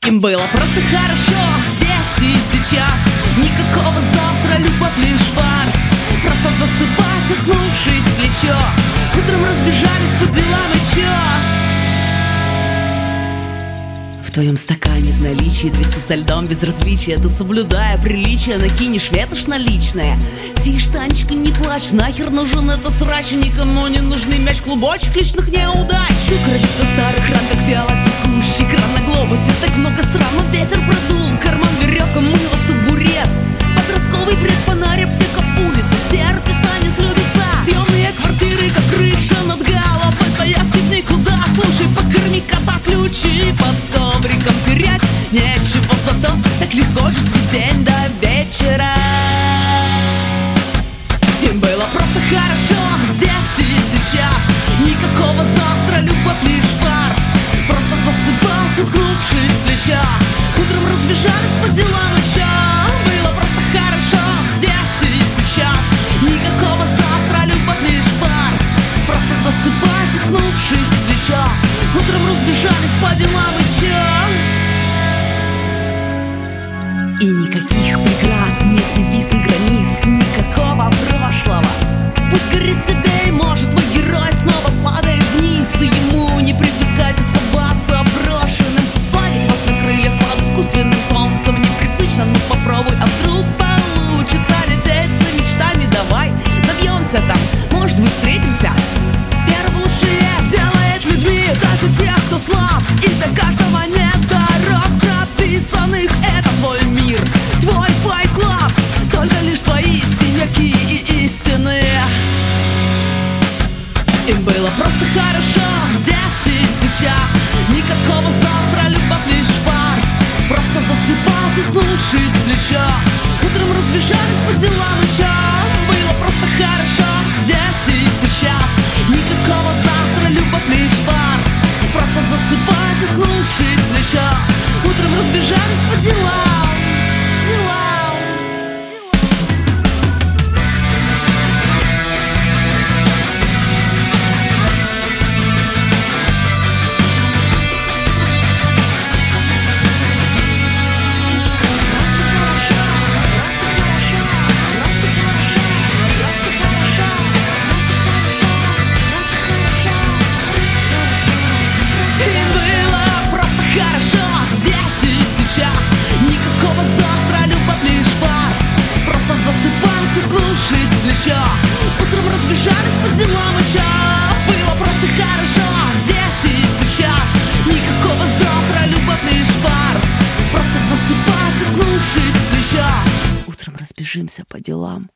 Им было просто хорошо здесь и сейчас. Никакого завтра, любовь лишь фарс. Просто засыпать, уткнувшись в плечо. Утром разбежались по делам и чё? В твоем стакане в наличии 200 со льдом безразличия. Ты, соблюдая приличия, накинешь ветошь наличные. Тишь, Танечка, не плачь, нахер нужен этот срач. Никому не нужный мяч, клубочек личных неудач. Сукровица старых ран, как вяло текущий кран на глобусе. Так много стран, но ветер продул. Карман, веревка, мыло, табурет. Подростковый бред, фонарь, аптека, улица. Серый писание слюбится. Съемные квартиры, как крыша над головой. Поездки в никуда, слушай, покорми кота. Ключи под ковриком терять нечего, зато так легко жить весь день до вечера. Им было просто хорошо здесь и сейчас. Никакого завтра, любовь лишь фарс. Просто засыпал, уткнувшись в плеча. Утром разбежались по делам и чё? Было просто хорошо здесь и сейчас. Никакого завтра, любовь лишь фарс. Просто засыпать, уткнувшись в плеча. Утром разбежались по делам и чё? И никаких преград, нет невидных границ, никакого прошлого. Пусть горит себе и может твой герой снова падает вниз. И ему не привыкать оставаться брошенным. Плавит вас на крыльях под искусственным солнцем. Непривычно, но попробуй, а вдруг получится лететь за мечтами. Давай забьемся там, может мы встретимся. Вера в лучшее делает людьми даже тех, кто слаб. И для каждого нет дорог прописанных. Это твой мир, твой Fight Club. Только лишь твои синяки и истины. Им было просто хорошо здесь и сейчас. Никакого завтра, любовь лишь фарс. Просто засыпать, уткнувшись в плечо. Утром разбежались по делам и чё? Было просто хорошо здесь и сейчас. Никакого завтра, любовь лишь фарс. Просто засыпать, уткнувшись в плечо. Утром разбежались по делам. Утром разбежались по делам и чё? Было просто хорошо здесь и сейчас. Никакого завтра, любовь лишь фарс. Просто засыпать, уткнувшись в плечо. Утром разбежимся по делам.